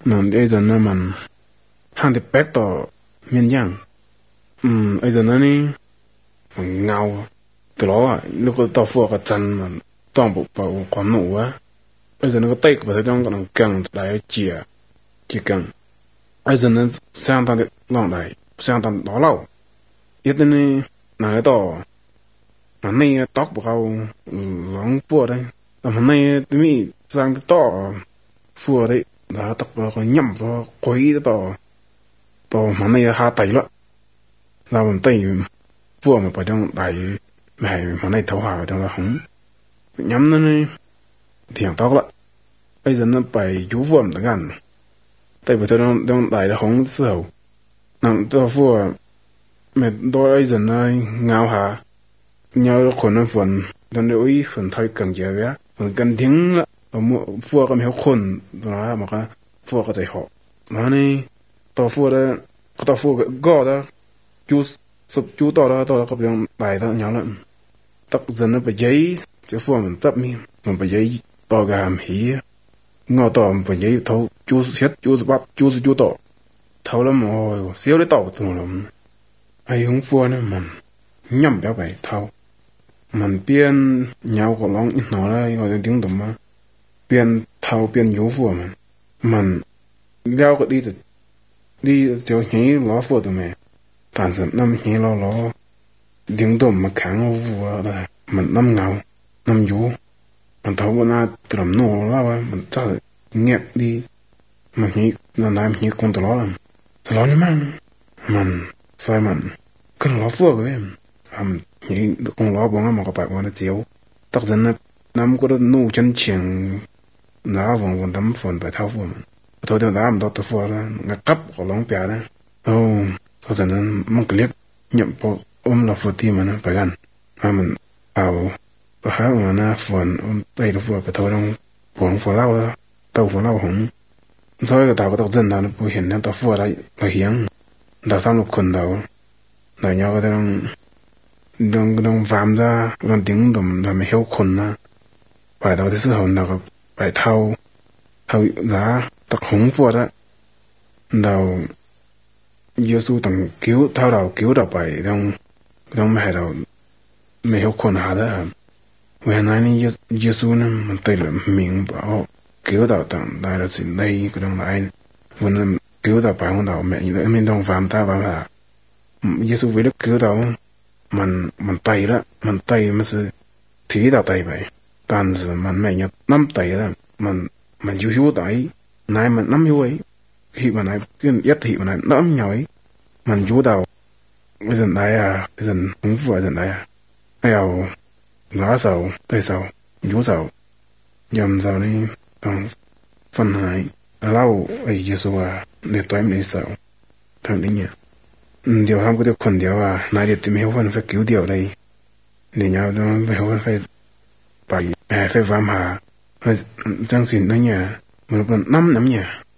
Nằm ấy giờ nó mình hàng thì bé tỏ miền giang ấy giờ nó đi ngao từ đó à lúc có tàu phua cái chân mà toàn bộ bảo quán nổ á ấy giờ nó có tay của trong còn càng đại chìa chỉ càng ấy giờ nó sang tăng lòng đại sang tăng đó lâu ít nên này tỏ mà này tóc củaเขาlóng phua đây mà này mi sang tỏ phua đấy đã tóc có nhầm cho quấy tỏ tỏ mà này hạ tay了là mình tay phua mà vào trong đại mày mà này thấu hòa trong là hống nhắm nó này thiền tóc了bây giờ nó phải chú phua mà gan tay vào trong đại là hống sầu nằm cho phua mẹ đôi ấy giờ nó ngao hà nhauคนนั้นฝนตอนนี้ฝนไทยกังเจียบฝนกันทิ้งละมัวฟัวก็ไม่เอาคนตัวนั้นมันก็ฟัวก็ใจหอบมันนี่ต่อฟัวได้ก็ต่อฟัวก็ได้จูสุบจูต่อแล้วก็ยังตายแล้วอย่างนั้นตักจะนั่นไปยัยจะฟัวมันจับมีมันไปยัยต่อกามหีงอต่อมันไปยัยเท่าจูเช็ดจูบับจูต่อเท่าแล้วมันเสียวได้ต่อตัวนั้นไอ้หงฟัวนี่มันย่ำแล้วไปเท่ามันเปลี่ยนยาวก็ร้องอีกหน่อยเลยก็จะดิ้งต่อมาเปลี่ยนเท่าเปลี่ยนยูฟัวมันเลี้ยวก็ดีจะเหี้ยล้อฟัวตัวแม่ผ่านสันน้ำเหี้ยล้อดิ้งต่อมาขังฟัวอะไรมันน้ำเงาน้ำยูมันเท่าว่าน่าตรำโน่แล้วว่ามันจะเงียบดีมันเหี้ยน้ำเหี้ยคงตลอดนี่มั้งมันใส่มันก็ล้อฟัวก็เองนี่คงล้อบ้องมันก็ไปวันเดียวตักจันนะน้ำก็ต้องนู่นเฉียงน้าวันน้ำฝนไปเท่าฝนมันตัวเดียวน้ำตัวตัวฝนแล้วงัดกับก็ร้องเปียนะโอ้ตักจันนั้นมันก็เรียกหยับพอเราฝนที่มันไปกันมันเอาไปหามันนะฝนไปตัวฝนไปเท่านั้นฝนเล่าเต่าฝนเล่าหงซอยก็ตาก็ตักจันนั้นผู้เห็นนั่นตัวฝนอะไรเราเหียงดาวสามลูกคนดาวไหนเนาะก็ต้องฟาร์มจ้าต้องดิ้งต่อมทำให้เหี้ยวคนนะไปเราที่ซื้อหงเราก็ไปเท่าจ้าตักหงฟัวจ้าเราเยซูต้องกิ้วเท่าเรากิ้วเราไปต้องไม่ให้เราไม่เหี้ยวคนหาได้เวลานั้นเยซูนั้นมันเตยเลยมิงบ่าวกิ้วเราต้องได้เราสิ่งใดก็ต้องได้วันนั้นกิ้วเราไปของเราไม่ต้องฟาร์มตาฟาร์มละเยซูเวลากิ้วเรามันไตละมันไตมัน是提到ไตไป但是มันไม่ยัดน้ำไตละมันอยู่ไตนายมันน้ำอยู่ไอ้ที่มันนายขึ้นยัดที่มันนายน้ำย่อยมันอยู่ดาวไม่สนใจไม่สนหงฟูไม่สนใจไอ้เอาร้าเสาไตเสาอยู่เสายำเสานี่ต้องฟันหายเล่าไอ้เยซูว่าเดี๋ยวตัวมันเสาทางนี้เนี่ยเดี๋ยวทำก็เดี๋ยวคนเดียวนายเดี๋ยวไม่เอาคนไปกิ้วเดียวเลยเดี๋ยวเราไม่เอาคนไปฟาร์มหาจังสินนั่นเนี่ยมันเป็นน้ำเนี่ย